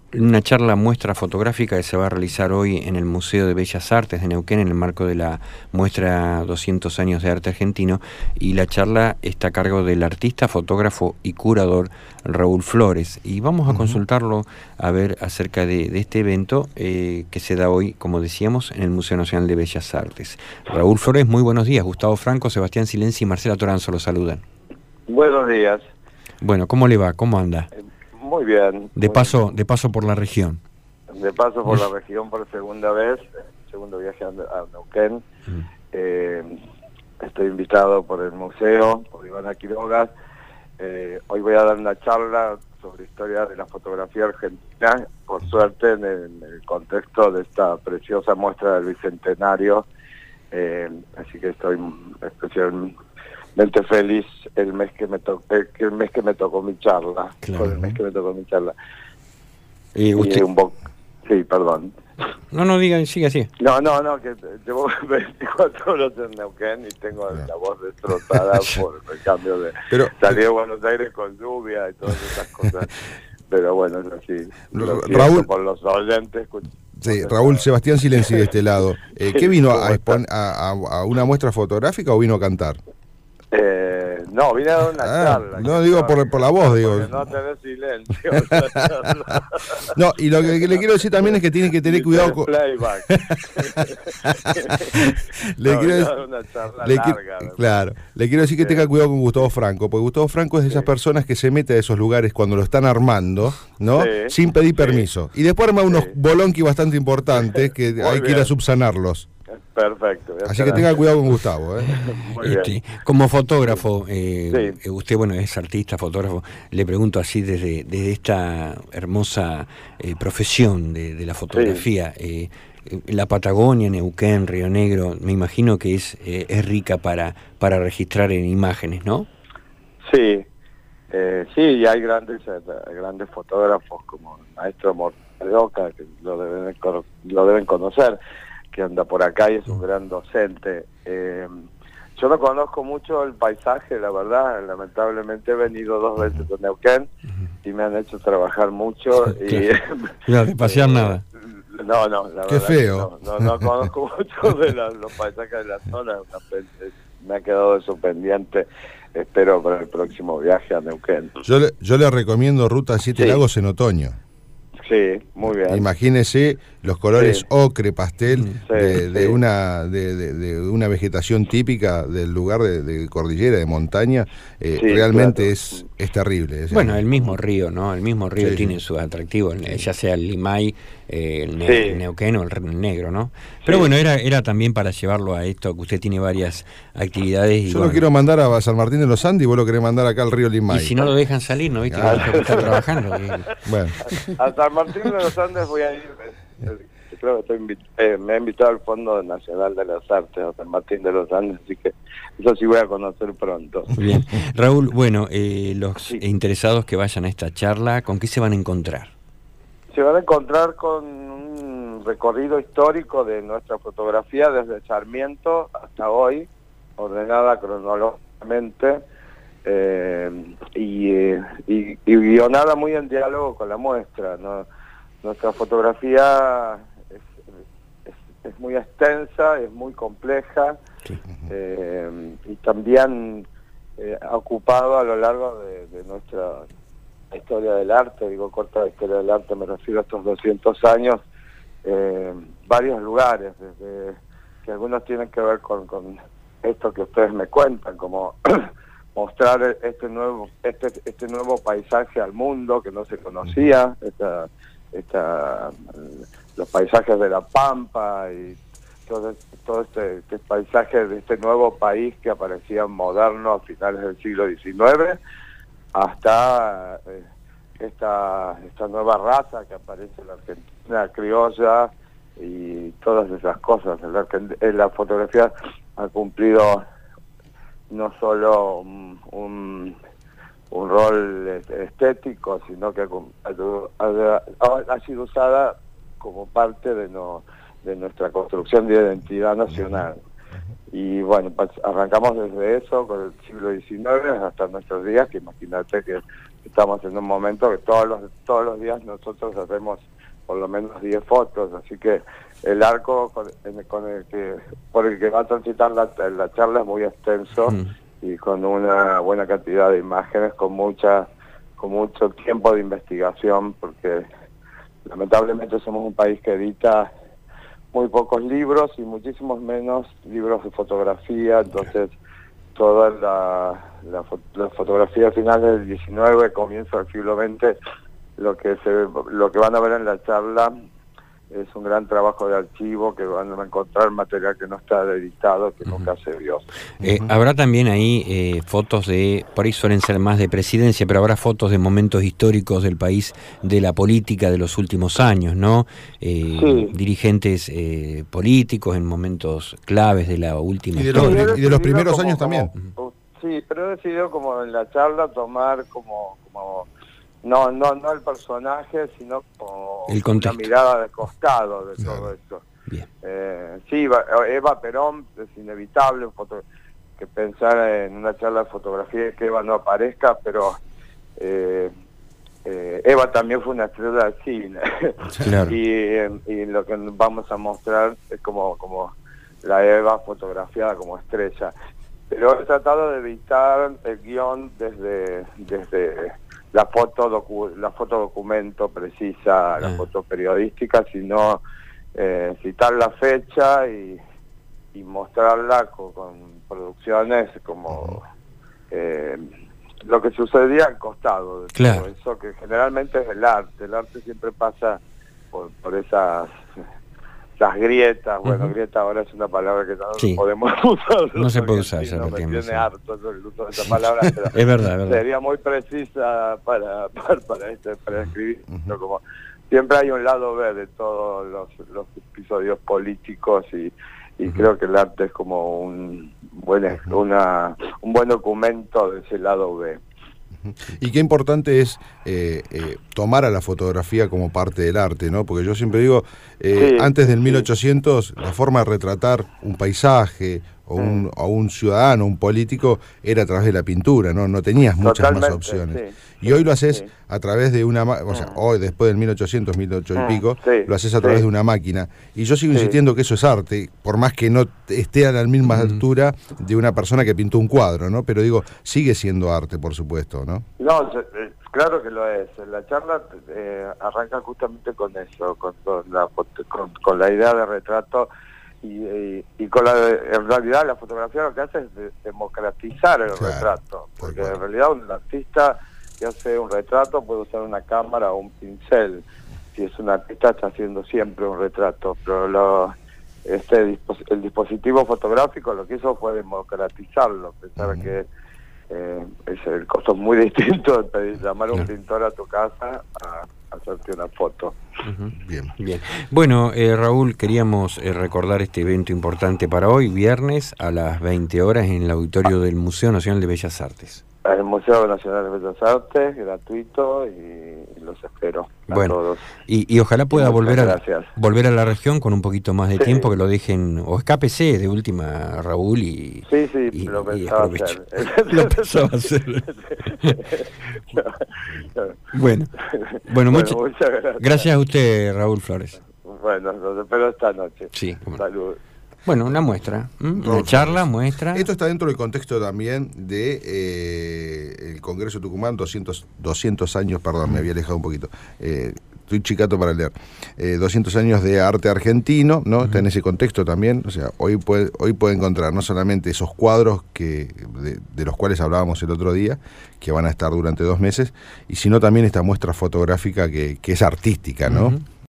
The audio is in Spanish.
Una charla muestra fotográfica que se va a realizar hoy en el Museo de Bellas Artes de Neuquén en el marco de la muestra 200 años de arte argentino, y la charla está a cargo del artista, fotógrafo y curador Raúl Flores, y vamos a consultarlo a ver acerca de este evento que se da hoy, como decíamos, en el Museo Nacional de Bellas Artes. Raúl Flores, muy buenos días. Gustavo Franco, Sebastián Silenzi y Marcela Toranzo lo saludan. Buenos días. Bueno, ¿cómo le va? ¿Cómo anda? Muy bien. De paso por la región. De paso por la región por segunda vez, segundo viaje a Neuquén. Estoy invitado por el museo, por Ivana Quiroga. Hoy voy a dar una charla sobre historia de la fotografía argentina, por suerte en el contexto de esta preciosa muestra del Bicentenario. Así que estoy especialmente feliz el mes que me tocó mi charla. Claro. Por el mes que me tocó mi charla. Usted... Sí, perdón. No, diga, siga así. No, que llevo 24 horas en Neuquén y tengo la voz destrozada por el cambio de... Salí de Buenos Aires con lluvia y todas esas cosas. Pero bueno, es así. Raúl, por los oyentes. Sí, Raúl, Sebastián Silenzi de este lado. ¿Qué vino a una muestra fotográfica o vino a cantar? No, vine a dar una charla. No, digo por la voz, digo. No tenés silencio. No, y lo que le quiero decir también es que tiene que tener cuidado con... Playback. Claro, le quiero decir que tenga cuidado con Gustavo Franco, porque Gustavo Franco es de esas personas que se mete a esos lugares cuando lo están armando, ¿no? Sí, sin pedir permiso. Y después arma unos bolonqui bastante importantes que hay que ir a subsanarlos. Perfecto. Así que tenga cuidado con Gustavo. Como fotógrafo, usted, bueno, es artista, fotógrafo, le pregunto así desde esta hermosa profesión de la fotografía. La Patagonia, Neuquén, Río Negro, me imagino que es rica para registrar en imágenes, ¿no? Sí, y hay grandes fotógrafos como el maestro Mortadioca, que lo deben conocer, que anda por acá y es un gran docente. Yo no conozco mucho el paisaje, la verdad. Lamentablemente he venido 2 veces a Neuquén y me han hecho trabajar mucho. No, de pasear nada. No, la Qué verdad feo. no conozco mucho de los paisajes de la zona. Me ha quedado eso pendiente. Espero para el próximo viaje a Neuquén. Yo le recomiendo Ruta 7 Lagos en otoño. Sí, muy bien. Imagínese los colores ocre, pastel de una vegetación típica del lugar de cordillera, de montaña. Realmente claro. es terrible. Bueno, el mismo río, ¿no? El mismo río tiene sus atractivos, ya sea el Limay, el Neuquén o el Negro, ¿no? Pero bueno, era también para llevarlo a esto, que usted tiene varias actividades. Y yo lo quiero mandar a San Martín de los Andes y vos lo querés mandar acá al río Limay. Y si no lo dejan salir, ¿no? ¿Viste? Que está trabajando. Bueno. A San Martín de los Andes voy a ir. Creo que me ha invitado al Fondo Nacional de las Artes a San Martín de los Andes, así que eso sí voy a conocer pronto. Bien. Raúl, bueno, los interesados que vayan a esta charla, ¿con qué se van a encontrar? Se van a encontrar con un recorrido histórico de nuestra fotografía desde Sarmiento hasta hoy, ordenada cronológicamente y guionada muy en diálogo con la muestra, ¿no? Nuestra fotografía es muy extensa, es muy compleja, y también ha ocupado a lo largo de nuestra historia del arte, digo corta historia del arte, me refiero a estos 200 años, varios lugares, desde que algunos tienen que ver con esto que ustedes me cuentan, como mostrar este nuevo paisaje al mundo que no se conocía, los paisajes de la Pampa y todo este paisaje de este nuevo país que aparecía moderno a finales del siglo XIX, hasta esta nueva raza que aparece en la Argentina, criolla, y todas esas cosas. La fotografía ha cumplido no solo un rol estético, sino que ha sido usada como parte de nuestra construcción de identidad nacional. Y bueno, arrancamos desde eso, con el siglo XIX hasta nuestros días, que imagínate que estamos en un momento que todos los días nosotros hacemos por lo menos 10 fotos, así que el arco por el que va a transitar la charla es muy extenso y con una buena cantidad de imágenes, con mucho tiempo de investigación, porque lamentablemente somos un país que edita muy pocos libros y muchísimos menos libros de fotografía, entonces toda la fotografía final del 19, comienzo del siglo XX, lo que van a ver en la charla es un gran trabajo de archivo, que van a encontrar material que no está editado, que nunca se vio. Habrá también ahí fotos por ahí suelen ser más de presidencia, pero habrá fotos de momentos históricos del país, de la política de los últimos años, ¿no? Sí. Dirigentes políticos en momentos claves de la última historia. Y de los primeros años también. Sí, pero he decidido como en la charla tomar como no el personaje, sino como una mirada de costado de todo esto. Sí, Eva Perón, es inevitable que pensar en una charla de fotografía que Eva no aparezca, pero Eva también fue una estrella de cine. Claro. y lo que vamos a mostrar es como la Eva fotografiada como estrella. Pero he tratado de evitar el guión desde la foto documento precisa, la foto periodística, sino citar la fecha y mostrarla con producciones como lo que sucedía al costado de todo eso, que generalmente es el arte siempre pasa por esas grietas. Bueno, grieta ahora es una palabra que no podemos usar. No se puede usar. No me tiene harto el uso de esa palabra, pero es verdad. Sería muy precisa para escribir. ¿No? Como siempre hay un lado B de todos los episodios políticos y creo que el arte es como un buen documento de ese lado B. Y qué importante es tomar a la fotografía como parte del arte, ¿no? Porque yo siempre digo, antes del 1800, la forma de retratar un paisaje o un ciudadano, un político, era a través de la pintura, ¿no? No tenías muchas más opciones. Y hoy lo haces a través de una... O sea, hoy, después del 1800, 1800 y pico, lo haces a través de una máquina. Y yo sigo insistiendo que eso es arte, por más que no esté a la misma altura de una persona que pintó un cuadro, ¿no? Pero digo, sigue siendo arte, por supuesto, ¿no? No, claro que lo es. La charla arranca justamente con eso, con la idea de retrato y en realidad la fotografía lo que hace es democratizar el retrato, porque en realidad un artista que hace un retrato puede usar una cámara o un pincel. Si es un artista está haciendo siempre un retrato, pero el dispositivo fotográfico lo que hizo fue democratizarlo, pensar que el costo es muy distinto de llamar a un pintor a tu casa a hacerte una foto. Bien. Bueno, Raúl, queríamos recordar este evento importante para hoy, viernes a las 20 horas en el auditorio del Museo Nacional de Bellas Artes. El Museo Nacional de Bellas Artes, gratuito, y los espero a todos. Y ojalá pueda volver a la región con un poquito más de tiempo, que lo dejen, o escápese de última, Raúl, lo pensaba hacer. Lo pensaba hacer. Bueno, muchas gracias a usted, Raúl Flores. Bueno, los espero esta noche. Sí. Salud. Bueno, una muestra, una charla, muestra. Esto está dentro del contexto también de el Congreso Tucumán, 200 años, perdón, me había alejado un poquito. Estoy chicato para leer. 200 años de arte argentino, ¿no? Está en ese contexto también. O sea, hoy puede encontrar no solamente esos cuadros de los cuales hablábamos el otro día, que van a estar durante 2 meses, y sino también esta muestra fotográfica que es artística, ¿no?